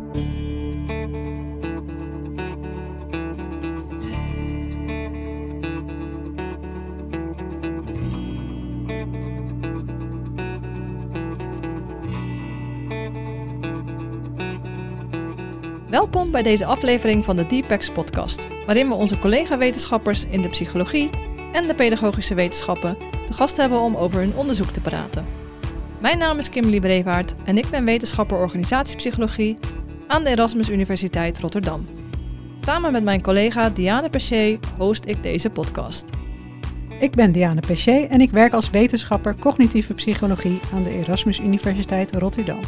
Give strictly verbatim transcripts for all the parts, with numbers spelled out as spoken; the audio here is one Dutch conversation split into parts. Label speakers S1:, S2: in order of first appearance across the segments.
S1: Welkom bij deze aflevering van de Deepex podcast, waarin we onze collega-wetenschappers in de psychologie en de pedagogische wetenschappen te gast hebben om over hun onderzoek te praten. Mijn naam is Kimberly Brevaart en ik ben wetenschapper organisatiepsychologie aan de Erasmus Universiteit Rotterdam. Samen met mijn collega Diane Pesce host ik deze podcast.
S2: Ik ben Diane Pesce en ik werk als wetenschapper cognitieve psychologie aan de Erasmus Universiteit Rotterdam.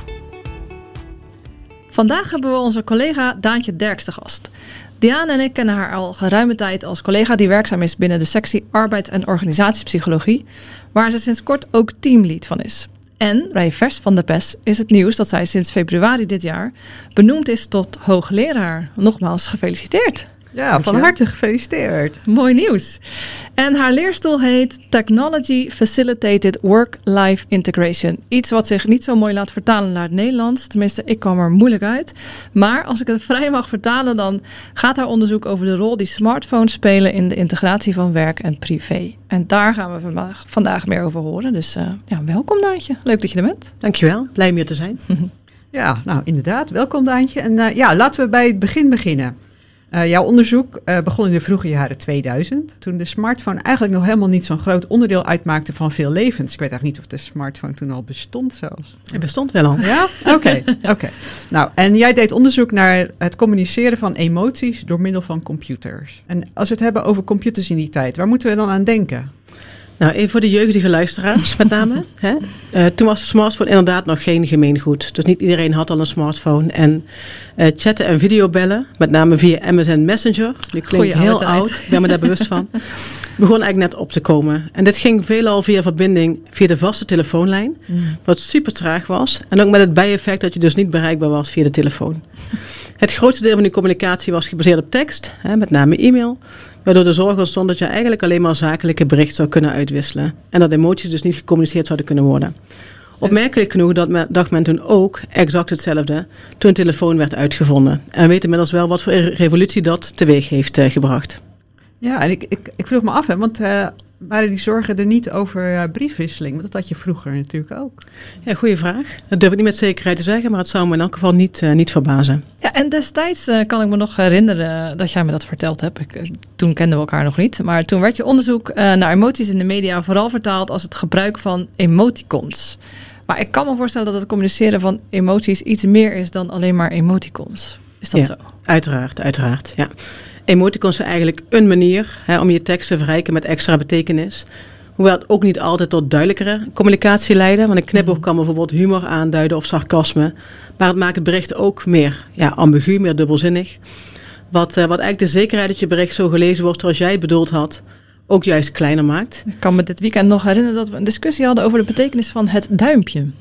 S1: Vandaag hebben we onze collega Daantje Derks te gast. Diane en ik kennen haar al geruime tijd als collega die werkzaam is binnen de sectie Arbeids- en Organisatiepsychologie, waar ze sinds kort ook teamlead van is. En, vrij vers van de pers, is het nieuws dat zij sinds februari dit jaar benoemd is tot hoogleraar. Nogmaals gefeliciteerd.
S3: Ja, van harte gefeliciteerd.
S1: Mooi nieuws. En haar leerstoel heet Technology Facilitated Work-Life Integration. Iets wat zich niet zo mooi laat vertalen naar het Nederlands. Tenminste, ik kwam er moeilijk uit. Maar als ik het vrij mag vertalen, dan gaat haar onderzoek over de rol die smartphones spelen in de integratie van werk en privé. En daar gaan we vandaag, vandaag meer over horen. Dus uh, ja, welkom Daantje. Leuk dat je er bent.
S3: Dankjewel, blij om hier te zijn. Ja, nou inderdaad. Welkom Daantje. En uh, ja, laten we bij het begin beginnen. Uh, jouw onderzoek uh, begon in de vroege jaren tweeduizend, toen de smartphone eigenlijk nog helemaal niet zo'n groot onderdeel uitmaakte van veel levens. Ik weet eigenlijk niet of de smartphone toen al bestond zelfs.
S2: Het bestond wel al.
S3: Ja? Oké. Okay, okay. Nou, en jij deed onderzoek naar het communiceren van emoties door middel van computers. En als we het hebben over computers in die tijd, waar moeten we dan aan denken?
S2: Nou, even voor de jeugdige luisteraars met name. Hè? Uh, toen was de smartphone inderdaad nog geen gemeengoed. Dus niet iedereen had al een smartphone. En uh, chatten en videobellen, met name via M S N Messenger. Die klinkt heel tijd. oud, ik ben me daar bewust van. Begon eigenlijk net op te komen. En dit ging veelal via verbinding via de vaste telefoonlijn. Mm. Wat super traag was. En ook met het bijeffect dat je dus niet bereikbaar was via de telefoon. Het grootste deel van die communicatie was gebaseerd op tekst, hè, met name e-mail. Waardoor de zorg ontstond dat je eigenlijk alleen maar zakelijke berichten zou kunnen uitwisselen. En dat emoties dus niet gecommuniceerd zouden kunnen worden. Opmerkelijk genoeg dat men, dacht men toen ook exact hetzelfde toen een telefoon werd uitgevonden. En we weten inmiddels wel wat voor revolutie dat teweeg heeft uh, gebracht.
S3: Ja, en ik, ik, ik vroeg me af, hè, want uh, waren die zorgen er niet over uh, briefwisseling? Want dat had je vroeger natuurlijk ook.
S2: Ja, goede vraag. Dat durf ik niet met zekerheid te zeggen, maar het zou me in elk geval niet, uh, niet verbazen.
S1: Ja, en destijds uh, kan ik me nog herinneren dat jij me dat verteld hebt. Ik, uh, toen kenden we elkaar nog niet. Maar toen werd je onderzoek uh, naar emoties in de media vooral vertaald als het gebruik van emoticons. Maar ik kan me voorstellen dat het communiceren van emoties iets meer is dan alleen maar emoticons. Is dat
S2: ja,
S1: zo?
S2: Uiteraard, uiteraard, ja. Emoticons zijn eigenlijk een manier hè, om je tekst te verrijken met extra betekenis. Hoewel het ook niet altijd tot duidelijkere communicatie leiden. Want een knipoog kan bijvoorbeeld humor aanduiden of sarcasme. Maar het maakt het bericht ook meer ja, ambigu, meer dubbelzinnig. Wat, uh, wat eigenlijk de zekerheid dat je bericht zo gelezen wordt zoals jij het bedoeld had, ook juist kleiner maakt.
S1: Ik kan me dit weekend nog herinneren dat we een discussie hadden over de betekenis van het duimpje.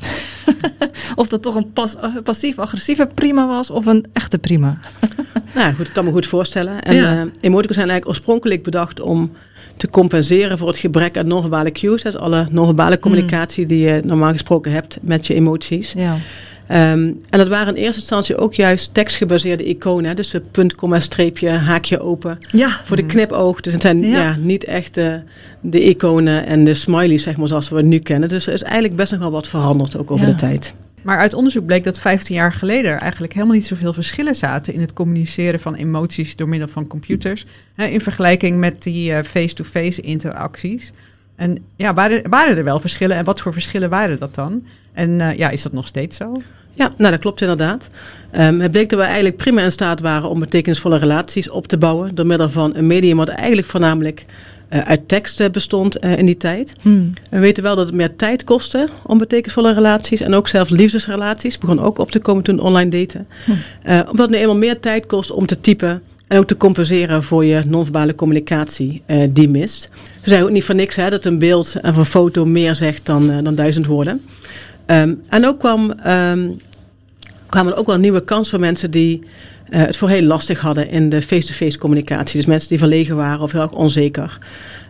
S1: Of dat toch een pas, passief-agressieve prima was of een echte prima.
S2: Nou goed, ik kan me goed voorstellen. En
S1: ja.
S2: uh, emoticons zijn eigenlijk oorspronkelijk bedacht om te compenseren voor het gebrek aan non-verbale cues. Dus alle non-verbale communicatie mm. die je normaal gesproken hebt met je emoties.
S1: Ja.
S2: Um, en dat waren in eerste instantie ook juist tekstgebaseerde iconen. Dus een punt, komma, streepje, haakje open.
S1: Ja.
S2: Voor de knipoog. Dus het zijn ja. Ja, niet echt de, de iconen en de smileys, zeg maar, zoals we het nu kennen. Dus er is eigenlijk best nog wel wat veranderd ook over ja. de tijd.
S3: Maar uit onderzoek bleek dat vijftien jaar geleden er eigenlijk helemaal niet zoveel verschillen zaten in het communiceren van emoties door middel van computers. Hè, in vergelijking met die uh, face-to-face interacties. En ja, waren, waren er wel verschillen en wat voor verschillen waren dat dan? En uh, ja, is dat nog steeds zo?
S2: Ja, nou dat klopt inderdaad. Um, het bleek dat we eigenlijk prima in staat waren om betekenisvolle relaties op te bouwen door middel van een medium wat eigenlijk voornamelijk uh, uit tekst uh, bestond uh, in die tijd. Hmm. We weten wel dat het meer tijd kostte om betekenisvolle relaties en ook zelfs liefdesrelaties begon ook op te komen toen online daten. Hmm. Uh, omdat het nu eenmaal meer tijd kost om te typen en ook te compenseren voor je non-verbale communicatie uh, die mist. Ze zijn ook niet voor niks hè, dat een beeld of een foto meer zegt dan, uh, dan duizend woorden. Um, en ook kwam, um, kwamen er ook wel nieuwe kansen voor mensen die uh, het voor heel lastig hadden in de face-to-face communicatie. Dus mensen die verlegen waren of heel erg onzeker.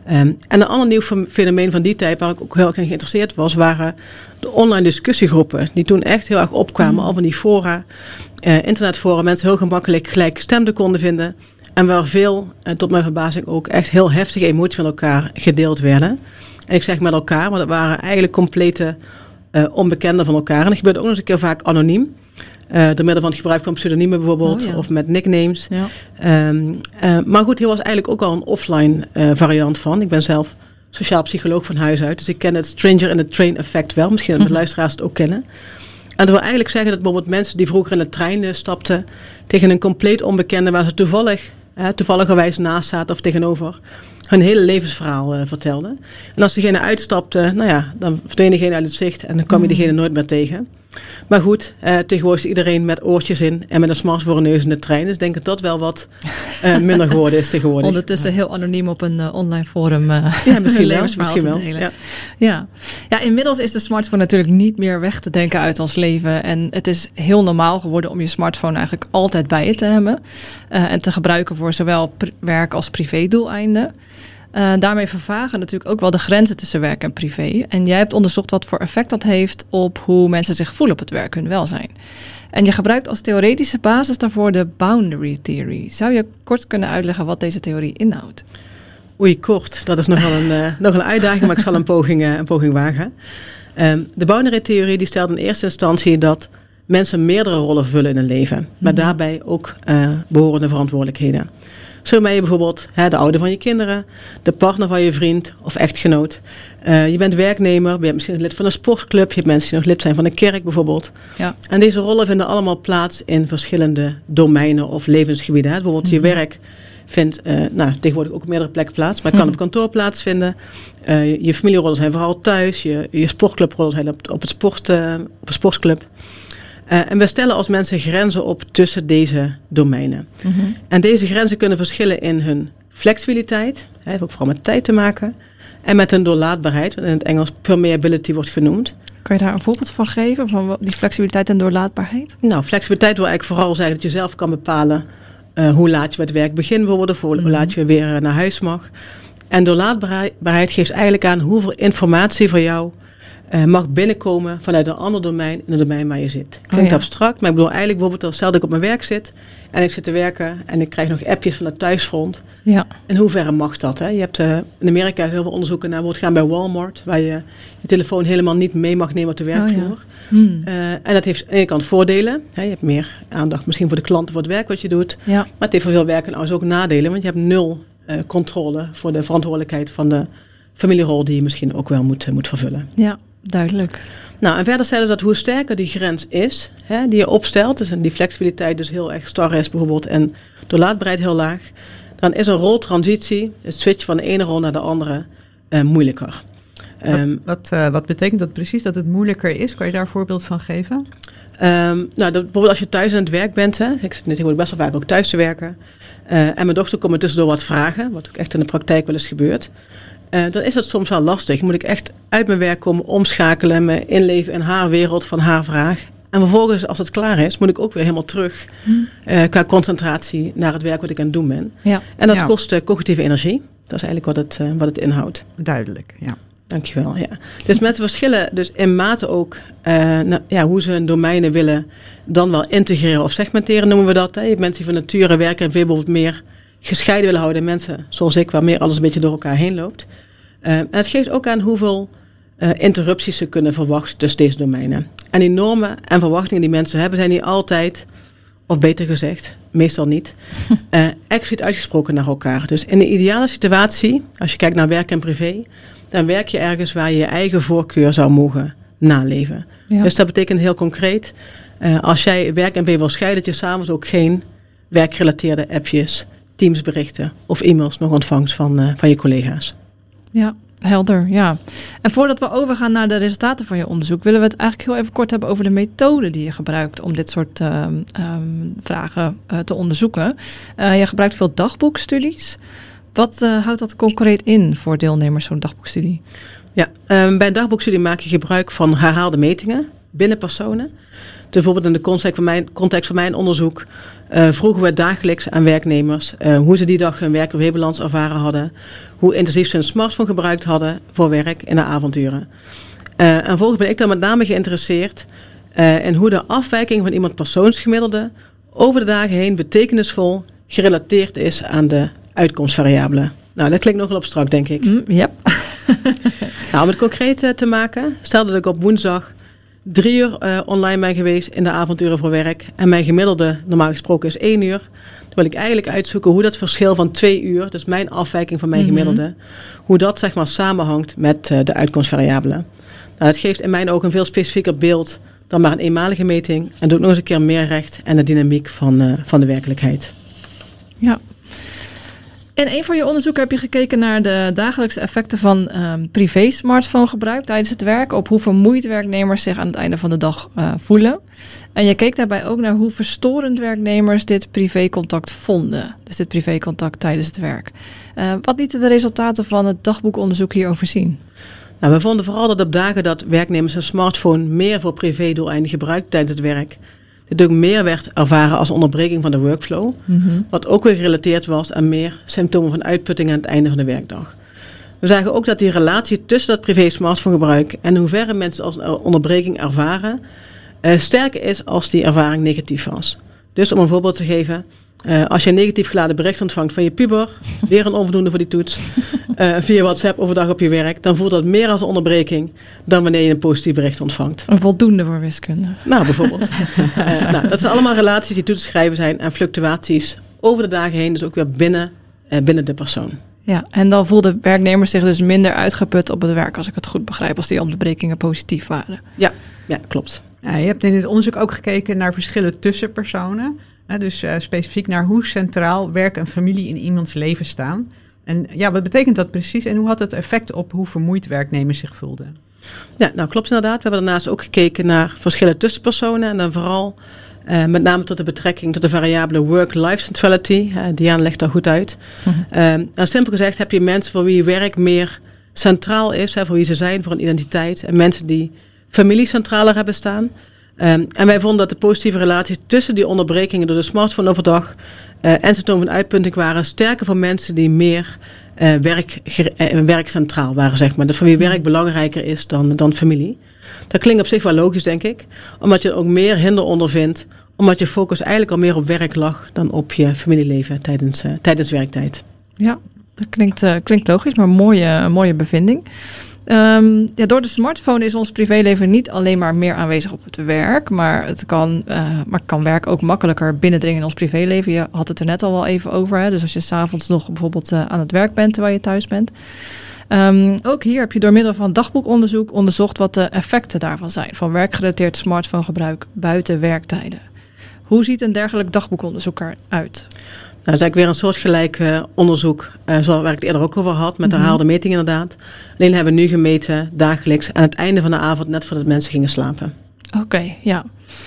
S2: Um, en een ander nieuw fenomeen van die tijd, waar ik ook heel erg in geïnteresseerd was, waren de online discussiegroepen. Die toen echt heel erg opkwamen, mm. al van die fora, uh, internetfora, mensen heel gemakkelijk gelijkgestemden konden vinden. En waar veel, uh, tot mijn verbazing ook, echt heel heftige emoties met elkaar gedeeld werden. En ik zeg met elkaar, maar dat waren eigenlijk complete uh, onbekenden van elkaar. En dat gebeurde ook nog eens een keer vaak anoniem. Uh, door middel van het gebruik van pseudoniemen bijvoorbeeld, oh, ja. of met nicknames. Ja. Um, uh, maar goed, hier was eigenlijk ook al een offline uh, variant van. Ik ben zelf sociaal psycholoog van huis uit, dus ik ken het stranger in the train effect wel. Misschien dat de luisteraars het ook kennen. En dat wil eigenlijk zeggen dat bijvoorbeeld mensen die vroeger in de trein uh, stapten tegen een compleet onbekende waar ze toevallig, uh, toevalligerwijs naast zaten of tegenover, hun hele levensverhaal uh, vertelden. En als diegene uitstapte, nou ja, dan verdween diegene uit het zicht en dan kwam je diegene nooit meer tegen. Maar goed, uh, tegenwoordig is iedereen met oortjes in en met een smartphone voor een neus in de trein. Dus ik denk dat dat wel wat uh, minder geworden is tegenwoordig.
S1: Ondertussen heel anoniem op een uh, online forum uh,
S2: ja, misschien wel, misschien wel.
S1: Ja. Ja. Ja, inmiddels is de smartphone natuurlijk niet meer weg te denken uit ons leven. En het is heel normaal geworden om je smartphone eigenlijk altijd bij je te hebben. Uh, en te gebruiken voor zowel pr- werk als privé-doeleinden. Uh, daarmee vervagen natuurlijk ook wel de grenzen tussen werk en privé. En jij hebt onderzocht wat voor effect dat heeft op hoe mensen zich voelen op het werk, hun welzijn. En je gebruikt als theoretische basis daarvoor de boundary theory. Zou je kort kunnen uitleggen wat deze theorie inhoudt?
S2: Oei, kort. Dat is nogal een, uh, nog een uitdaging, maar ik zal een poging, uh, een poging wagen. Um, de boundary theorie die stelt in eerste instantie dat mensen meerdere rollen vullen in hun leven. Mm-hmm. Maar daarbij ook uh, behorende verantwoordelijkheden. Zo ben je bijvoorbeeld hè, de ouder van je kinderen, de partner van je vriend of echtgenoot. Uh, je bent werknemer, je bent misschien lid van een sportclub, je hebt mensen die nog lid zijn van een kerk bijvoorbeeld. Ja. En deze rollen vinden allemaal plaats in verschillende domeinen of levensgebieden. Hè. Bijvoorbeeld mm-hmm. je werk vindt uh, nou, tegenwoordig ook op meerdere plekken plaats, maar kan mm-hmm. op kantoor plaatsvinden. Uh, je familierollen zijn vooral thuis, je, je sportclubrollen zijn op, op, het sport, uh, op een sportclub. Uh, en we stellen als mensen grenzen op tussen deze domeinen. Mm-hmm. En deze grenzen kunnen verschillen in hun flexibiliteit, hè, heeft ook vooral met tijd te maken, en met hun doorlaatbaarheid, wat in het Engels permeability wordt genoemd.
S1: Kan je daar een voorbeeld van geven, van die flexibiliteit en doorlaatbaarheid?
S2: Nou, flexibiliteit wil eigenlijk vooral zeggen dat je zelf kan bepalen uh, hoe laat je met werk begint bijvoorbeeld, of hoe mm-hmm. laat je weer uh, naar huis mag. En doorlaatbaarheid geeft eigenlijk aan hoeveel informatie voor jou Uh, mag binnenkomen vanuit een ander domein in het domein waar je zit. Klinkt oh ja. abstract, maar ik bedoel eigenlijk bijvoorbeeld stel dat ik op mijn werk zit en ik zit te werken en ik krijg nog appjes van het thuisfront. Ja. In hoeverre mag dat? Hè? Je hebt uh, in Amerika heel veel onderzoeken naar bijvoorbeeld gaan bij Walmart, waar je je telefoon helemaal niet mee mag nemen op de werkvloer. Oh ja. hmm. uh, en dat heeft aan de ene kant voordelen. Hè? Je hebt meer aandacht misschien voor de klanten, voor het werk wat je doet. Ja. Maar het heeft voor veel werknemers ook nadelen, want je hebt nul uh, controle voor de verantwoordelijkheid van de familierol die je misschien ook wel moet, uh, moet vervullen.
S1: Ja. Duidelijk.
S2: Nou, en verder stellen ze dat hoe sterker die grens is, hè, die je opstelt, dus die flexibiliteit dus heel erg star is bijvoorbeeld en doorlaatbaarheid heel laag, dan is een roltransitie, het switchen van de ene rol naar de andere, uh, moeilijker.
S3: Wat, um, wat, uh, wat betekent dat precies, dat het moeilijker is? Kan je daar een voorbeeld van geven?
S2: Um, nou, dat, bijvoorbeeld als je thuis aan het werk bent, hè, ik zit tegenwoordig best wel vaak ook thuis te werken, uh, en mijn dochter komt me tussendoor wat vragen, wat ook echt in de praktijk wel eens gebeurt. Uh, dan is dat soms wel lastig. Moet ik echt uit mijn werk komen, omschakelen, me inleven in haar wereld van haar vraag. En vervolgens, als het klaar is, moet ik ook weer helemaal terug uh, qua concentratie naar het werk wat ik aan het doen ben. Ja. En dat ja. kost uh, cognitieve energie. Dat is eigenlijk wat het, uh, wat het inhoudt.
S3: Duidelijk, ja.
S2: Dankjewel, ja. Dus mensen verschillen dus in mate ook uh, nou, ja, hoe ze hun domeinen willen dan wel integreren of segmenteren, noemen we dat. Hè. Je hebt mensen die van nature werken en veel bijvoorbeeld meer gescheiden willen houden. Mensen zoals ik, waar meer alles een beetje door elkaar heen loopt. Uh, en het geeft ook aan hoeveel uh, interrupties ze kunnen verwachten tussen deze domeinen. En die normen en verwachtingen die mensen hebben, zijn niet altijd, of beter gezegd, meestal niet, uh, expliciet uitgesproken naar elkaar. Dus in de ideale situatie, als je kijkt naar werk en privé, dan werk je ergens waar je je eigen voorkeur zou mogen naleven. Ja. Dus dat betekent heel concreet, uh, als jij werk en privé wil scheiden, dat je s'avonds ook geen werkgerelateerde appjes, Teamsberichten of e-mails nog ontvangt van, uh, van je collega's.
S1: Ja, helder, ja. En voordat we overgaan naar de resultaten van je onderzoek, willen we het eigenlijk heel even kort hebben over de methode die je gebruikt om dit soort uh, um, vragen uh, te onderzoeken. Uh, je gebruikt veel dagboekstudies. Wat uh, houdt dat concreet in voor deelnemers zo'n dagboekstudie?
S2: Ja, um, bij een dagboekstudie maak je gebruik van herhaalde metingen binnen personen. Dus bijvoorbeeld in de context van mijn, context van mijn onderzoek uh, vroegen we dagelijks aan werknemers uh, hoe ze die dag hun werk- of weekbalans ervaren hadden, hoe intensief ze een smartphone gebruikt hadden voor werk in de avonduren. Uh, en vervolgens ben ik dan met name geïnteresseerd uh, in hoe de afwijking van iemand persoonsgemiddelde over de dagen heen betekenisvol gerelateerd is aan de uitkomstvariabelen. Nou, dat klinkt nogal abstract, denk ik.
S1: Mm, yep.
S2: Nou, om het concreet uh, te maken, stel dat ik op woensdag drie uur uh, online ben geweest in de avonduren voor werk en mijn gemiddelde normaal gesproken is één uur. Dan wil ik eigenlijk uitzoeken hoe dat verschil van twee uur, dus mijn afwijking van mijn mm-hmm. gemiddelde, hoe dat zeg maar samenhangt met uh, de uitkomstvariabelen. Nou, dat geeft in mijn ogen een veel specifieker beeld dan maar een eenmalige meting en doet nog eens een keer meer recht aan de dynamiek van, uh, van de werkelijkheid.
S1: Ja. In een van je onderzoeken heb je gekeken naar de dagelijkse effecten van um, privé-smartphone-gebruik tijdens het werk, op hoe vermoeid werknemers zich aan het einde van de dag uh, voelen. En je keek daarbij ook naar hoe verstorend werknemers dit privécontact vonden. Dus dit privécontact tijdens het werk. Uh, wat lieten de resultaten van het dagboekonderzoek hierover zien?
S2: Nou, we vonden vooral dat op dagen dat werknemers een smartphone meer voor privé-doeleinden gebruikt tijdens het werk, dit ook meer werd ervaren als onderbreking van de workflow. Mm-hmm. Wat ook weer gerelateerd was aan meer symptomen van uitputting aan het einde van de werkdag. We zagen ook dat die relatie tussen dat privé-smartphonegebruik en in hoeverre mensen als een onderbreking ervaren, uh, sterker is als die ervaring negatief was. Dus om een voorbeeld te geven, uh, als je een negatief geladen bericht ontvangt van je puber, weer een onvoldoende voor die toets, uh, via WhatsApp overdag op je werk, dan voelt dat meer als een onderbreking dan wanneer je een positief bericht ontvangt.
S1: Een voldoende voor wiskunde.
S2: Nou, bijvoorbeeld. uh, nou, dat zijn allemaal relaties die toe te schrijven zijn aan fluctuaties over de dagen heen, dus ook weer binnen, uh, binnen de persoon.
S1: Ja, en dan voelden werknemers zich dus minder uitgeput op het werk, als ik het goed begrijp, als die onderbrekingen positief waren.
S2: Ja, ja, klopt.
S3: Ja, je hebt in dit onderzoek ook gekeken naar verschillen tussen personen. Hè, dus uh, specifiek naar hoe centraal werk en familie in iemands leven staan. En ja, wat betekent dat precies? En hoe had het effect op hoe vermoeid werknemers zich voelden?
S2: Ja, nou klopt inderdaad. We hebben daarnaast ook gekeken naar verschillen tussen personen. En dan vooral uh, met name tot de betrekking tot de variabele work-life centrality. Uh, Diana legt daar goed uit. Mm-hmm. Uh, en simpel gezegd heb je mensen voor wie werk meer centraal is. Hè, voor wie ze zijn, voor een identiteit. En mensen die familie centraler hebben staan. Um, en wij vonden dat de positieve relaties tussen die onderbrekingen door de smartphone overdag uh, en symptomen van uitputting waren sterker voor mensen die meer uh, werk, uh, werkcentraal waren, zeg maar. Dus voor wie werk belangrijker is dan, dan familie. Dat klinkt op zich wel logisch, denk ik. Omdat je ook meer hinder ondervindt. Omdat je focus eigenlijk al meer op werk lag dan op je familieleven tijdens, uh, tijdens werktijd.
S1: Ja, dat klinkt, uh, klinkt logisch, maar een mooie, een mooie bevinding. Um, ja, door de smartphone is ons privéleven niet alleen maar meer aanwezig op het werk, maar het kan, uh, maar kan werk ook makkelijker binnendringen in ons privéleven. Je had het er net al wel even over. Hè? Dus als je 's avonds nog bijvoorbeeld uh, aan het werk bent terwijl je thuis bent. Um, ook hier heb je door middel van dagboekonderzoek onderzocht wat de effecten daarvan zijn, van werkgerelateerd smartphonegebruik buiten werktijden. Hoe ziet een dergelijk dagboekonderzoek eruit?
S2: Nou, dat is eigenlijk weer een soortgelijk uh, onderzoek, uh, zoals waar ik het eerder ook over had, met de herhaalde meting inderdaad. Alleen hebben we nu gemeten dagelijks aan het einde van de avond, net voordat mensen gingen slapen.
S1: Oké, okay, ja.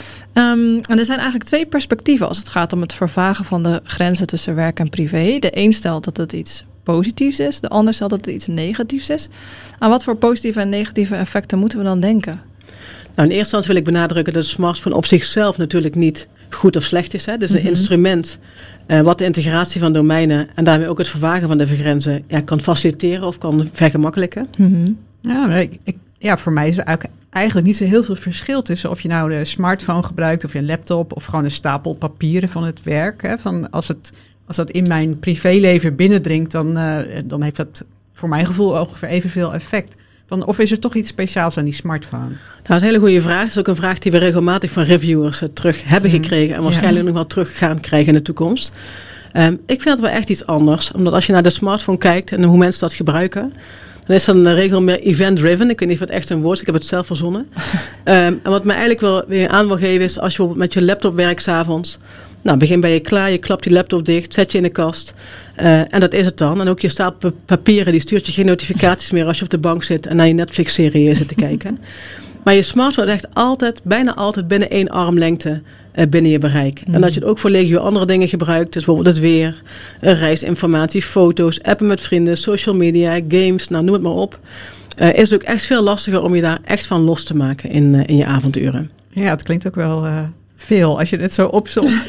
S1: Um, en er zijn eigenlijk twee perspectieven als het gaat om het vervagen van de grenzen tussen werk en privé. De een stelt dat het iets positiefs is, de ander stelt dat het iets negatiefs is. Aan wat voor positieve en negatieve effecten moeten we dan denken?
S2: Nou, in eerste instantie wil ik benadrukken dat de smartphone op zichzelf natuurlijk niet goed of slecht is. Hè. Het is een mm-hmm. instrument uh, wat de integratie van domeinen en daarmee ook het vervagen van de grenzen ja, kan faciliteren of kan vergemakkelijken.
S3: Mm-hmm. Ja, ik, ik, ja, voor mij is er eigenlijk niet zo heel veel verschil tussen of je nou de smartphone gebruikt of je een laptop of gewoon een stapel papieren van het werk. Hè. Van als, het, als dat in mijn privéleven binnendringt, dan, uh, dan heeft dat voor mijn gevoel ongeveer evenveel effect. Van, of is er toch iets speciaals aan die smartphone?
S2: Nou, dat is een hele goede vraag. Dat is ook een vraag die we regelmatig van reviewers uh, terug hebben mm. gekregen. En waarschijnlijk ja. nog wel terug gaan krijgen in de toekomst. Um, ik vind het wel echt iets anders. Omdat als je naar de smartphone kijkt en hoe mensen dat gebruiken, dan is dat een regel meer event-driven. Ik weet niet of het echt een woord is. Ik heb het zelf verzonnen. um, en wat mij eigenlijk wel weer aan wil geven is, als je bijvoorbeeld met je laptop werkt 's avonds. Nou, begin ben je klaar, je klapt die laptop dicht, zet je in de kast. Uh, en dat is het dan. En ook je stapel papieren, die stuurt je geen notificaties meer als je op de bank zit en naar je Netflix-serie zit te kijken. Maar je smartphone is echt altijd, bijna altijd binnen één armlengte uh, binnen je bereik. Mm. En dat je het ook voor legio andere dingen gebruikt. Dus bijvoorbeeld het weer, uh, reisinformatie, foto's, appen met vrienden, social media, games, nou noem het maar op. Uh, is het ook echt veel lastiger om je daar echt van los te maken in, uh, in je avonduren.
S3: Ja, het klinkt ook wel uh, veel als je het zo opzomt.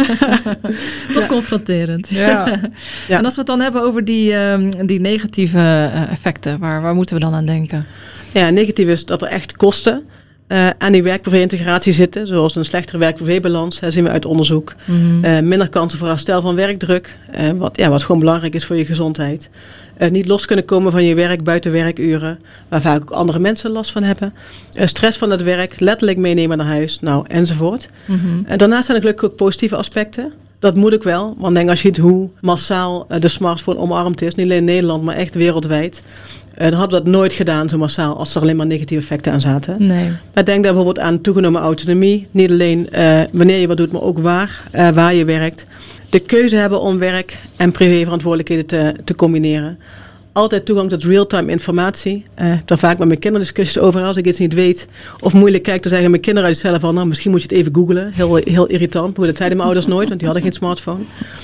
S1: Toch
S2: ja.
S1: confronterend.
S3: Ja.
S1: Ja. En als we het dan hebben over die, um, die negatieve uh, effecten, waar, waar moeten we dan aan denken?
S2: Ja, negatief is dat er echt kosten uh, aan die werk-privé-integratie zitten. Zoals een slechtere werk-privé-balans, hè, zien we uit onderzoek. Mm-hmm. Uh, minder kansen voor herstel van werkdruk. Uh, wat, ja, wat gewoon belangrijk is voor je gezondheid. Uh, niet los kunnen komen van je werk buiten werkuren. Waar vaak ook andere mensen last van hebben. Uh, stress van het werk, letterlijk meenemen naar huis. Nou, enzovoort. Mm-hmm. Uh, daarnaast zijn er gelukkig ook positieve aspecten. Dat moet ik wel. Want denk als je ziet hoe massaal uh, de smartphone omarmd is. Niet alleen in Nederland, maar echt wereldwijd. Uh, dan hadden we dat nooit gedaan zo massaal als er alleen maar negatieve effecten aan zaten.
S1: Nee.
S2: Maar denk daar bijvoorbeeld aan toegenomen autonomie. Niet alleen uh, wanneer je wat doet, maar ook waar, uh, waar je werkt. De keuze hebben om werk en privéverantwoordelijkheden te, te combineren. Altijd toegang tot real-time informatie. Uh, ik heb daar vaak met mijn kinderen discussies over. Als ik iets niet weet of moeilijk kijk, dan zeggen mijn kinderen uit zichzelf van, nou, misschien moet je het even googlen. Heel, heel irritant. Maar dat zeiden mijn ouders nooit, want die hadden geen smartphone.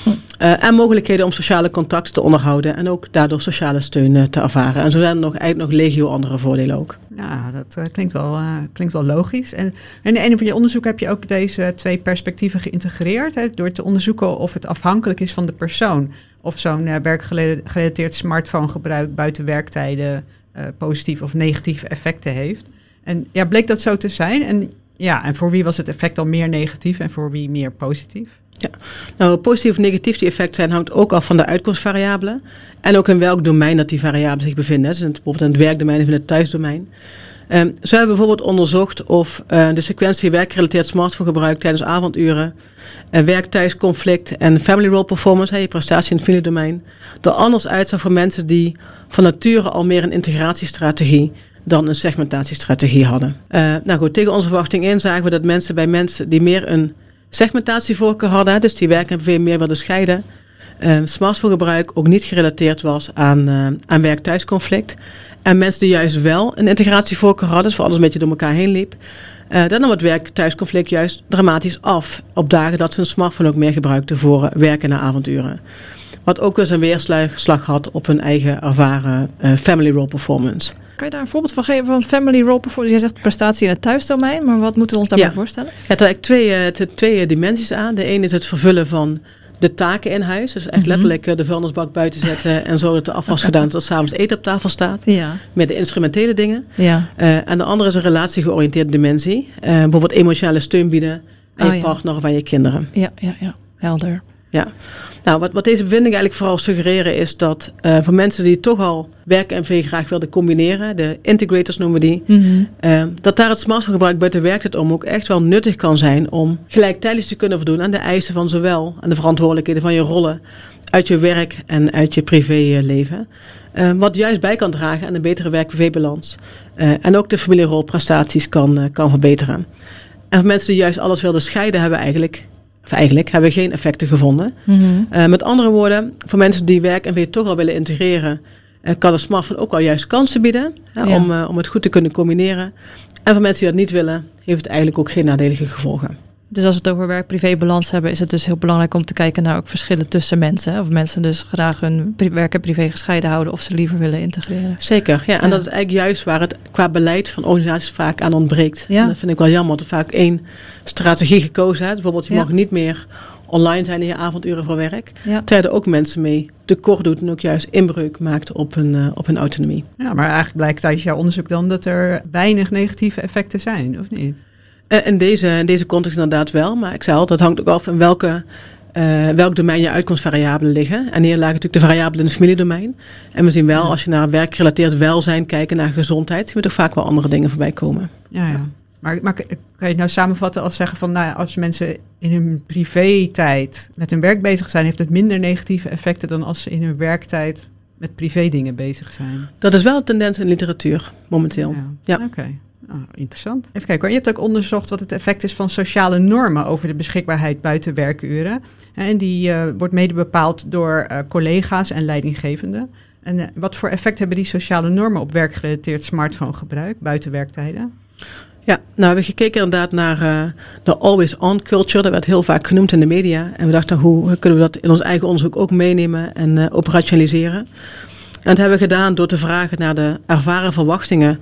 S2: Uh, en mogelijkheden om sociale contacten te onderhouden en ook daardoor sociale steun uh, te ervaren. En zo zijn er nog, eigenlijk nog legio andere voordelen ook.
S3: Ja, dat uh, klinkt, wel, uh, klinkt wel logisch. En in een van je onderzoeken heb je ook deze twee perspectieven geïntegreerd. Hè, door te onderzoeken of het afhankelijk is van de persoon. Of zo'n uh, werkgerelateerd smartphonegebruik buiten werktijden uh, positieve of negatieve effecten heeft. En ja, bleek dat zo te zijn. En, ja, en voor wie was het effect dan meer negatief en voor wie meer positief?
S2: Ja, nou positief of negatief die effecten zijn hangt ook af van de uitkomstvariabelen. En ook in welk domein dat die variabelen zich bevinden. Dus bijvoorbeeld in het werkdomein of in het thuisdomein. Um, zo hebben we bijvoorbeeld onderzocht of uh, de sequentie werkgerelateerd smartphonegebruik tijdens avonduren, uh, werk-thuisconflict en family role performance, hè, je prestatie in het familiedomein, er anders uitzag voor mensen die van nature al meer een integratiestrategie dan een segmentatiestrategie hadden. Uh, nou goed, tegen onze verwachting in zagen we dat mensen bij mensen die meer een segmentatievoorkeur hadden, dus die werk en privé meer wilden scheiden, uh, smartphonegebruik ook niet gerelateerd was aan, uh, aan werk-thuisconflict. En mensen die juist wel een integratievoorkeur hadden, dus voor alles een beetje door elkaar heen liep, uh, dan nam het werk-thuisconflict juist dramatisch af op dagen dat ze een smartphone ook meer gebruikten voor werken na avonduren. Wat ook weer zijn weerslag had op hun eigen ervaren uh, family role performance.
S1: Kan je daar een voorbeeld van geven van family role performance? Jij zegt prestatie in het thuisdomein, maar wat moeten we ons daarbij ja. voorstellen? Ja,
S2: het heeft twee, uh, twee dimensies aan. De ene is het vervullen van de taken in huis. Dus echt mm-hmm. letterlijk uh, de vuilnisbak buiten zetten en zo dat de afwas gedaan is dat 's avonds eten op tafel staat.
S1: Ja.
S2: Met de instrumentele dingen.
S1: Ja.
S2: Uh, en de andere is een relatiegeoriënteerde dimensie. Uh, bijvoorbeeld emotionele steun bieden aan
S1: oh,
S2: je
S1: ja.
S2: partner of aan je kinderen.
S1: Ja, ja, ja. Helder.
S2: Ja. Nou, wat, wat deze bevindingen eigenlijk vooral suggereren is dat uh, voor mensen die toch al werk en privé graag wilden combineren, de integrators noemen we die, mm-hmm. uh, dat daar het smartphonegebruik buiten werktijd om ook echt wel nuttig kan zijn om gelijktijdig te kunnen voldoen aan de eisen van zowel aan de verantwoordelijkheden van je rollen uit je werk en uit je privéleven. Uh, wat juist bij kan dragen aan een betere werk-privé-balans. Uh, en ook de familierolprestaties kan, uh, kan verbeteren. En voor mensen die juist alles wilden scheiden hebben eigenlijk... Of eigenlijk hebben we geen effecten gevonden. Mm-hmm. Uh, met andere woorden, voor mensen die werk en privé toch al willen integreren, uh, kan de smartphone ook al juist kansen bieden hè, ja. om, uh, om het goed te kunnen combineren. En voor mensen die dat niet willen, heeft het eigenlijk ook geen nadelige gevolgen.
S1: Dus als we het over werk-privé-balans hebben, is het dus heel belangrijk om te kijken naar ook verschillen tussen mensen. Hè? Of mensen dus graag hun werk en privé gescheiden houden of ze liever willen integreren.
S2: Zeker, ja. En ja. dat is eigenlijk juist waar het qua beleid van organisaties vaak aan ontbreekt. Ja. En dat vind ik wel jammer, dat er vaak één strategie gekozen is. Bijvoorbeeld, je ja. mag niet meer online zijn in je avonduren voor werk. Ja. Terwijl er ook mensen mee tekort doet en ook juist inbreuk maakt op hun, uh, op hun autonomie.
S3: Ja, maar eigenlijk blijkt uit jouw onderzoek dan dat er weinig negatieve effecten zijn, of niet?
S2: Uh, in, deze, in deze context inderdaad wel, maar ik zei al, dat hangt ook af in welke, uh, welk domein je uitkomstvariabelen liggen. En hier lagen natuurlijk de variabelen in het familiedomein. En we zien wel, ja. als je naar werkgerelateerd welzijn kijkt, naar gezondheid, zien we toch vaak wel andere dingen voorbij komen.
S3: Ja, ja. Maar, maar kan je het nou samenvatten als zeggen van, nou, als mensen in hun privé-tijd met hun werk bezig zijn, heeft het minder negatieve effecten dan als ze in hun werktijd met privé dingen bezig zijn?
S2: Dat is wel een tendens in literatuur momenteel. Ja,
S3: ja. Oké. Okay. Oh, interessant. Even kijken hoor. Je hebt ook onderzocht wat het effect is van sociale normen over de beschikbaarheid buiten werkuren. En die uh, wordt mede bepaald door uh, collega's en leidinggevenden. En uh, wat voor effect hebben die sociale normen op werkgerelateerd smartphonegebruik buiten werktijden?
S2: Ja, nou we hebben gekeken inderdaad naar uh, de always-on culture. Dat werd heel vaak genoemd in de media. En we dachten, hoe kunnen we dat in ons eigen onderzoek ook meenemen en uh, operationaliseren? En dat hebben we gedaan door te vragen naar de ervaren verwachtingen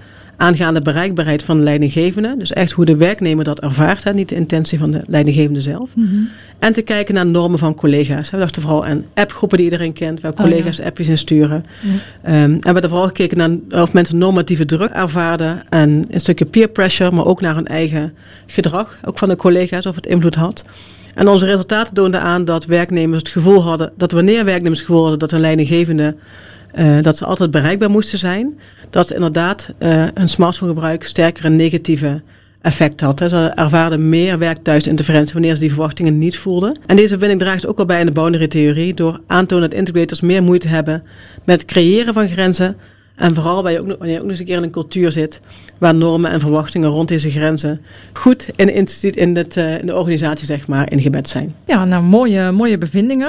S2: aangaande bereikbaarheid van de leidinggevende. Dus echt hoe de werknemer dat ervaart, hè, niet de intentie van de leidinggevende zelf. Mm-hmm. En te kijken naar normen van collega's. We dachten vooral aan appgroepen die iedereen kent, waar collega's oh, ja. appjes in sturen. Mm. Um, en we hebben vooral gekeken naar of mensen normatieve druk ervaarden en een stukje peer pressure, maar ook naar hun eigen gedrag, ook van de collega's, of het invloed had. En onze resultaten toonden aan dat werknemers het gevoel hadden, dat wanneer werknemers het gevoel hadden dat hun leidinggevende, uh, dat ze altijd bereikbaar moesten zijn, dat inderdaad uh, hun smartphonegebruik sterker een negatieve effect had. Hè. Ze ervaarden meer werk-thuis-interferentie wanneer ze die verwachtingen niet voelden. En deze vinding draagt ook al bij in de boundary-theorie door aan te tonen dat integrators meer moeite hebben met het creëren van grenzen. En vooral wanneer je ook, wanneer je ook nog eens een keer in een cultuur zit waar normen en verwachtingen rond deze grenzen goed in de, instituut, in het, uh, in de organisatie zeg maar ingebed zijn.
S1: Ja, nou mooie, mooie bevindingen.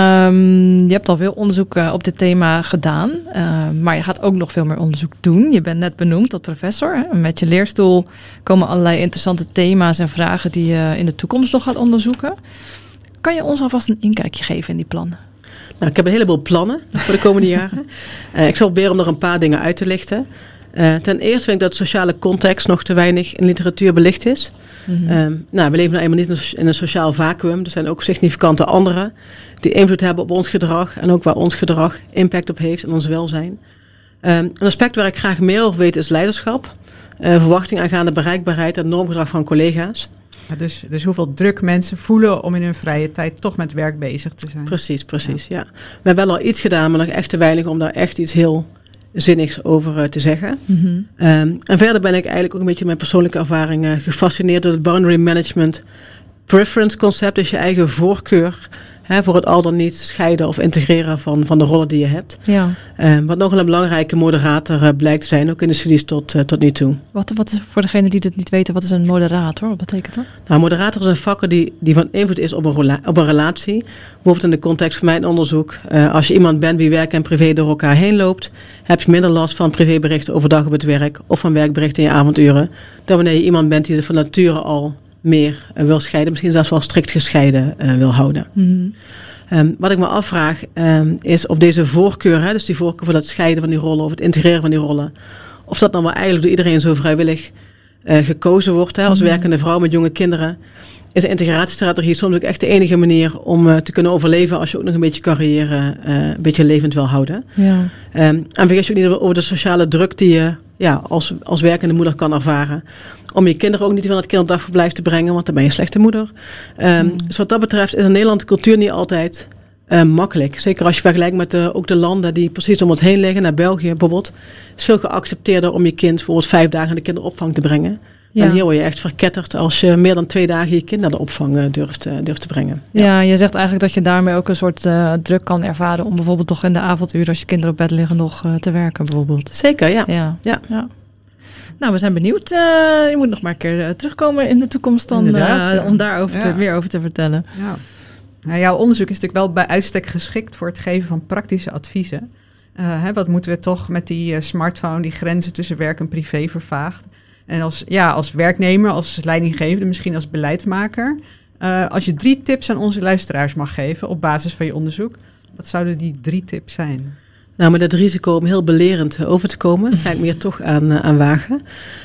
S1: Um, je hebt al veel onderzoek uh, op dit thema gedaan, uh, maar je gaat ook nog veel meer onderzoek doen. Je bent net benoemd tot professor. Hè? Met je leerstoel komen allerlei interessante thema's en vragen die je in de toekomst nog gaat onderzoeken. Kan je ons alvast een inkijkje geven in die plannen?
S2: Nou, ik heb een heleboel plannen voor de komende jaren. Uh, ik zal proberen om er een paar dingen uit te lichten. Uh, ten eerste vind ik dat de sociale context nog te weinig in literatuur belicht is. Mm-hmm. Um, nou, we leven nou eenmaal niet in een sociaal vacuüm. Er zijn ook significante anderen die invloed hebben op ons gedrag en ook waar ons gedrag impact op heeft en ons welzijn. Um, een aspect waar ik graag meer over weet is leiderschap. Uh, verwachting aangaande bereikbaarheid en normgedrag van collega's.
S3: Ja, dus, dus hoeveel druk mensen voelen om in hun vrije tijd toch met werk bezig te zijn.
S2: Precies, precies, ja. ja. We hebben wel al iets gedaan, maar nog echt te weinig om daar echt iets heel zinnigs over uh, te zeggen. Mm-hmm. Um, en verder ben ik eigenlijk ook een beetje mijn persoonlijke ervaring uh, gefascineerd door het boundary management preference concept. Dus je eigen voorkeur hè, voor het al dan niet scheiden of integreren van, van de rollen die je hebt. Ja. Um, wat nogal een belangrijke moderator uh, blijkt te zijn, ook in de studies tot, uh, tot nu toe.
S1: Wat, wat is, voor degenen die het niet weten, wat is een moderator? Wat betekent dat?
S2: Nou, moderator is een vakker die, die van invloed is op een, rela- op een relatie. Bijvoorbeeld in de context van mijn onderzoek. Uh, als je iemand bent wie werk en privé door elkaar heen loopt, heb je minder last van privéberichten overdag op het werk of van werkberichten in je avonduren, dan wanneer je iemand bent die van nature al meer uh, wil scheiden, misschien zelfs wel strikt gescheiden uh, wil houden. Mm-hmm. Um, wat ik me afvraag um, is of deze voorkeur, hè, dus die voorkeur voor dat scheiden van die rollen of het integreren van die rollen, of dat dan wel eigenlijk door iedereen zo vrijwillig uh, gekozen wordt. Hè, als mm-hmm. werkende vrouw met jonge kinderen is een integratiestrategie soms ook echt de enige manier om uh, te kunnen overleven als je ook nog een beetje carrière uh, een beetje levend wil houden. Ja. Um, en vergis je ook niet over de sociale druk die je ja, als, als werkende moeder kan ervaren. Om je kinderen ook niet van het kinderdagverblijf te brengen, want dan ben je een slechte moeder. Um, mm. Dus wat dat betreft is in Nederland de cultuur niet altijd uh, makkelijk. Zeker als je vergelijkt met de, ook de landen die precies om ons heen liggen. Naar België bijvoorbeeld. Het is veel geaccepteerder om je kind bijvoorbeeld vijf dagen naar de kinderopvang te brengen. Ja. En hier word je echt verketterd als je meer dan twee dagen je kind naar de opvang durft, uh, durft te brengen. Ja.
S1: ja, je zegt eigenlijk dat je daarmee ook een soort uh, druk kan ervaren om bijvoorbeeld toch in de avonduren als je kinderen op bed liggen nog uh, te werken bijvoorbeeld.
S2: Zeker, ja.
S1: ja.
S2: ja.
S1: ja. Nou, we zijn benieuwd. Uh, je moet nog maar een keer uh, terugkomen in de toekomst dan, uh, ja. om daarover te, ja. meer over te vertellen.
S3: Ja. Nou, jouw onderzoek is natuurlijk wel bij uitstek geschikt voor het geven van praktische adviezen. Uh, hè, wat moeten we toch met die uh, smartphone, die grenzen tussen werk en privé vervaagd? En als, ja, als werknemer, als leidinggevende, misschien als beleidsmaker. Uh, als je drie tips aan onze luisteraars mag geven op basis van je onderzoek, wat zouden die drie tips zijn?
S2: Nou, met het risico om heel belerend over te komen, ga ik me hier toch aan, uh, aan wagen.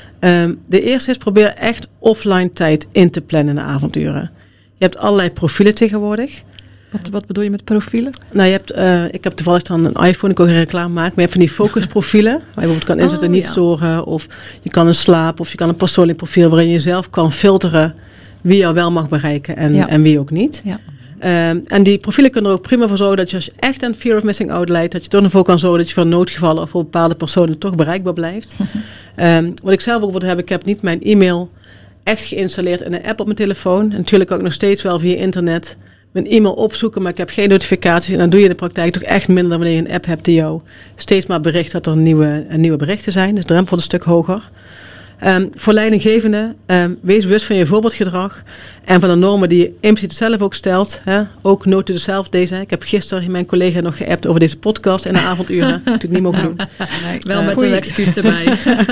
S2: Um, de eerste is, probeer echt offline tijd in te plannen in de avonduren. Je hebt allerlei profielen tegenwoordig.
S1: Wat, wat bedoel je met profielen?
S2: Nou, je hebt, uh, ik heb toevallig dan een iPhone, ik kan geen reclame maken, maar je hebt van die focusprofielen, waar je bijvoorbeeld kan inzetten oh, niet ja. storen, of je kan een slaap, of je kan een persoonlijk profiel waarin je zelf kan filteren wie jou wel mag bereiken en, ja. en wie ook niet. Ja. Um, en die profielen kunnen er ook prima voor zorgen dat je als je echt aan fear of missing out leidt, dat je toch ervoor kan zorgen dat je voor noodgevallen of voor bepaalde personen toch bereikbaar blijft. um, wat ik zelf ook wil hebben, ik heb niet mijn e-mail echt geïnstalleerd in een app op mijn telefoon. En natuurlijk ook nog steeds wel via internet mijn e-mail opzoeken, maar ik heb geen notificaties. En dan doe je in de praktijk toch echt minder dan wanneer je een app hebt die jou steeds maar bericht dat er nieuwe, nieuwe berichten zijn. Dus de drempel een stuk hoger. Um, voor leidinggevenden, um, wees bewust van je voorbeeldgedrag en van de normen die je impliciet zelf ook stelt. Hè? Ook note to self deze. Ik heb gisteren mijn collega nog geappt over deze podcast in de avonduren. Dat natuurlijk niet mogen doen.
S1: Nee, wel uh, met een excuus erbij.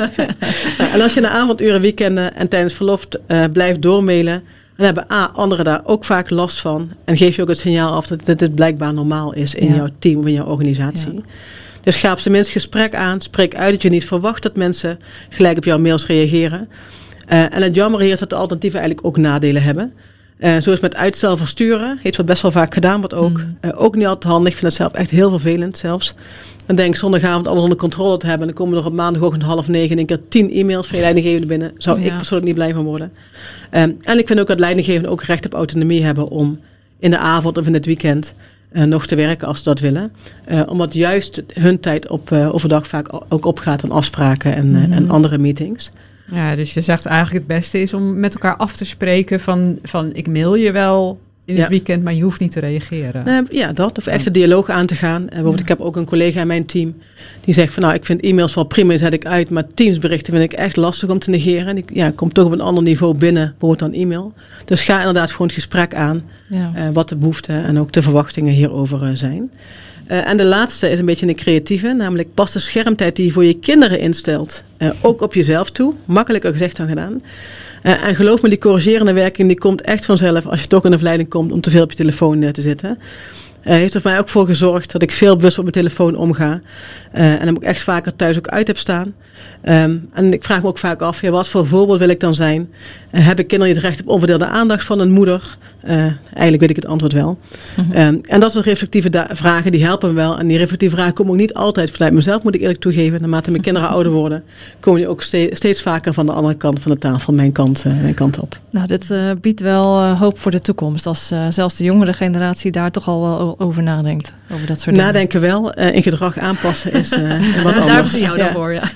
S2: nou, en als je in de avonduren, weekenden en tijdens verlof uh, blijft doormailen, dan hebben A, anderen daar ook vaak last van. En geef je ook het signaal af dat dit blijkbaar normaal is in ja. jouw team of in jouw organisatie. Ja. Dus ga op zijn minst gesprek aan. Spreek uit dat je niet verwacht dat mensen gelijk op jouw mails reageren. Uh, en het jammer hier is dat de alternatieven eigenlijk ook nadelen hebben. Uh, zo is met uitstel versturen. Iets wat best wel vaak gedaan wordt ook. Mm. Uh, ook niet altijd handig. Ik vind het zelf echt heel vervelend zelfs. Dan denk ik zondagavond alles onder controle te hebben. En dan komen er op maandagochtend half negen in één keer tien e-mails van je leidinggevende binnen. Zou ja. ik persoonlijk niet blij van worden. Um, en ik vind ook dat leidinggevenden ook recht op autonomie hebben om in de avond of in het weekend uh, nog te werken als ze dat willen. Uh, omdat juist hun tijd op uh, overdag vaak ook opgaat aan afspraken en, uh, mm-hmm. en andere meetings.
S3: Ja, dus je zegt eigenlijk het beste is om met elkaar af te spreken van, van ik mail je wel in het ja. weekend, maar je hoeft niet te reageren.
S2: Nee, ja, dat. Of echt de dialoog aan te gaan. En bijvoorbeeld, ik heb ook een collega in mijn team die zegt van nou, ik vind e-mails wel prima, zet ik uit, maar Teamsberichten vind ik echt lastig om te negeren. En ik ja, kom toch op een ander niveau binnen, bijvoorbeeld dan e-mail. Dus ga inderdaad gewoon het gesprek aan, ja. uh, wat de behoeften en ook de verwachtingen hierover uh, zijn. Uh, en de laatste is een beetje een creatieve, namelijk pas de schermtijd die je voor je kinderen instelt, uh, ook op jezelf toe. Makkelijker gezegd dan gedaan. Uh, en geloof me, die corrigerende werking die komt echt vanzelf als je toch in de verleiding komt om te veel op je telefoon uh, te zitten. Uh, heeft er voor mij ook voor gezorgd dat ik veel bewust op mijn telefoon omga. Uh, en hem ook echt vaker thuis ook uit heb staan. Um, en ik vraag me ook vaak af, ja, wat voor voorbeeld wil ik dan zijn? Uh, hebben kinderen het recht op onverdeelde aandacht van een moeder? Uh, eigenlijk weet ik het antwoord wel. Mm-hmm. Um, en dat soort reflectieve da- vragen, die helpen me wel. En die reflectieve vragen komen ook niet altijd vanuit mezelf, moet ik eerlijk toegeven. Naarmate mijn kinderen ouder worden, komen die ook ste- steeds vaker van de andere kant van de tafel, mijn kant, uh, mijn kant op.
S1: Nou, dit uh, biedt wel uh, hoop voor de toekomst. Als uh, zelfs de jongere generatie daar toch al wel over nadenkt. Over dat soort dingen.
S2: Nadenken wel, uh, in gedrag aanpassen is uh, wat anders.
S1: Daar zie je jou dan voor, ja.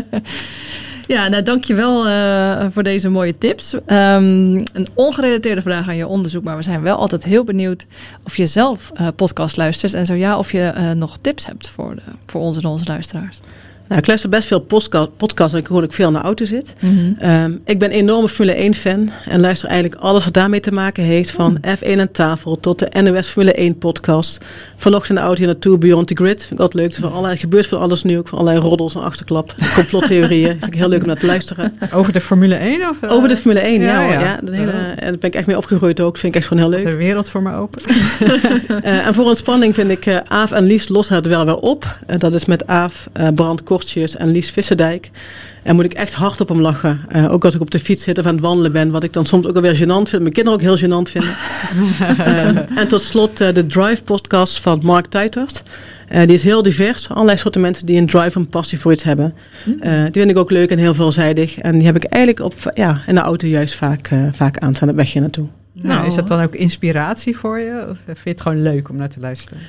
S1: Ja, nou dankjewel uh, voor deze mooie tips. Um, een ongerelateerde vraag aan je onderzoek, maar we zijn wel altijd heel benieuwd of je zelf uh, podcast luistert. En zo ja, of je uh, nog tips hebt voor, de, voor ons en onze luisteraars.
S2: Nou, ik luister best veel podcasts en ik hoor dat ik veel in de auto zit. Mm-hmm. Um, ik ben een enorme Formule één fan en luister eigenlijk alles wat daarmee te maken heeft. Van mm. F één aan tafel tot de N O S Formule één podcast. Vanochtend in de auto hier naartoe, Beyond the Grid. Vind ik altijd leuk. Van allerlei, gebeurt van alles nu, ook van allerlei roddels en achterklap. Complottheorieën. Vind ik heel leuk om naar te luisteren.
S3: Over de Formule één? Of, uh...
S2: Over de Formule één, ja. ja, ja. ja dat hele, en daar ben ik echt mee opgegroeid ook. Vind ik echt gewoon heel leuk.
S3: De wereld voor me open.
S2: uh, en voor ontspanning vind ik uh, Aaf en Lies lossen het wel weer op. Uh, dat is met Aaf, uh, Brand Kortjes en Lies Visserdijk. En moet ik echt hard op hem lachen. Uh, ook als ik op de fiets zit of aan het wandelen ben. Wat ik dan soms ook alweer gênant vind. Mijn kinderen ook heel gênant vinden. uh, en tot slot uh, de Drive podcast van Mark Tuitert. Uh, die is heel divers. Allerlei soorten mensen die een drive en passie voor iets hebben. Uh, die vind ik ook leuk en heel veelzijdig. En die heb ik eigenlijk op, ja, in de auto juist vaak, uh, vaak aanstaan op wegje naartoe.
S3: Nou, nou, is dat dan ook inspiratie voor je? Of vind je het gewoon leuk om naar te luisteren?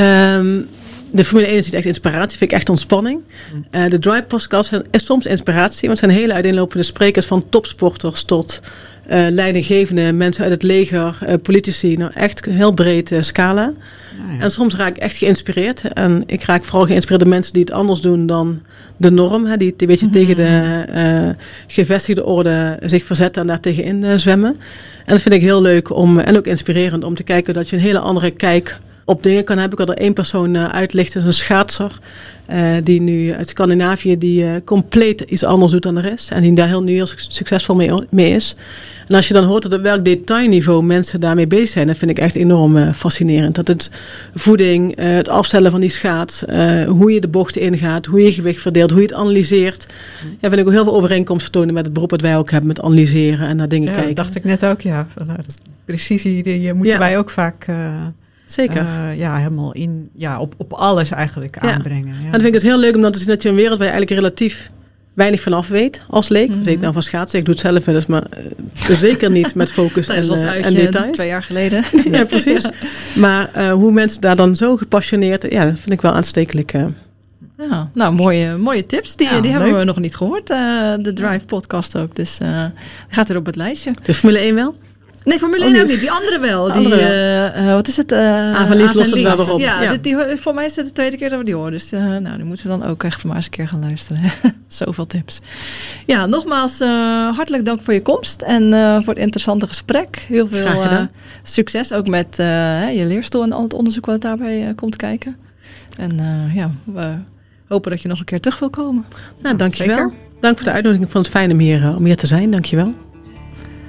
S2: Um, De Formule één is niet echt inspiratie, vind ik echt ontspanning. Uh, de Drive podcast is soms inspiratie, want het zijn hele uiteenlopende sprekers van topsporters tot uh, leidinggevende mensen uit het leger, uh, politici. Nou, echt een heel breed uh, scala. Ah, ja. En soms raak ik echt geïnspireerd. En ik raak vooral geïnspireerd door mensen die het anders doen dan de norm. Hè, die een beetje mm-hmm. tegen de uh, gevestigde orde zich verzetten en daar tegenin uh, zwemmen. En dat vind ik heel leuk om, en ook inspirerend om te kijken dat je een hele andere kijk op dingen kan hebben. Ik had er één persoon uh, uitlichten, een schaatser. Uh, die nu uit Scandinavië die uh, compleet iets anders doet dan de rest. En die daar heel nu heel succesvol mee, mee is. En als je dan hoort dat op welk detailniveau mensen daarmee bezig zijn, dat vind ik echt enorm uh, fascinerend. Dat het voeding, uh, het afstellen van die schaats, uh, hoe je de bochten ingaat, hoe je gewicht verdeelt, hoe je het analyseert. Ja, vind ik ook heel veel overeenkomsten tonen met het beroep dat wij ook hebben met analyseren en naar dingen
S3: ja,
S2: kijken.
S3: Dat dacht ik net ook, ja. Precisie, die moeten ja. wij ook vaak Uh...
S2: Zeker.
S3: Uh, ja, helemaal in, ja, op, op alles eigenlijk
S2: ja.
S3: aanbrengen. Ja.
S2: En dat vind ik het heel leuk om dan te zien dat je een wereld waar je eigenlijk relatief weinig vanaf weet als leek.
S1: Mm-hmm.
S2: Weet ik nou van schaatsen, ik doe het zelf wel eens, maar uh, zeker niet met focus en, uh, en details.
S1: Twee jaar geleden.
S2: ja, precies. Ja. Maar uh, hoe mensen daar dan zo gepassioneerd, ja, dat vind ik wel aanstekelijk. Uh.
S1: Ja, nou, mooie, mooie tips. Die,
S3: ja,
S1: die hebben
S3: leuk.
S1: we nog niet gehoord. Uh, de Drive podcast ook. Dus uh, gaat er op het lijstje.
S2: De Formule één wel?
S1: Nee, Formule één ook niet. ook niet. Die andere wel. Die,
S2: andere wel.
S1: Uh, uh, wat is het? Uh,
S2: Avan-Lies lost het wel weer op.
S1: Ja, ja. Dit, die, voor mij is het de tweede keer dat we die horen. Dus uh, nou, die moeten we dan ook echt maar eens een keer gaan luisteren. Zoveel tips. Ja, nogmaals uh, hartelijk dank voor je komst. En uh, voor het interessante gesprek. Heel veel uh, succes ook met uh, je leerstoel en al het onderzoek wat daarbij uh, komt kijken. En uh, ja, we hopen dat je nog een keer terug wil komen.
S2: Nou, dankjewel. Dank voor de uitnodiging. Ik vond het fijn om hier, uh, om hier te zijn. Dankjewel.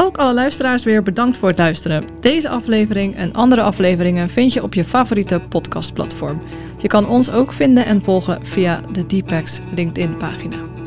S1: Ook alle luisteraars weer bedankt voor het luisteren. Deze aflevering en andere afleveringen vind je op je favoriete podcastplatform. Je kan ons ook vinden en volgen via de Deepex LinkedIn pagina.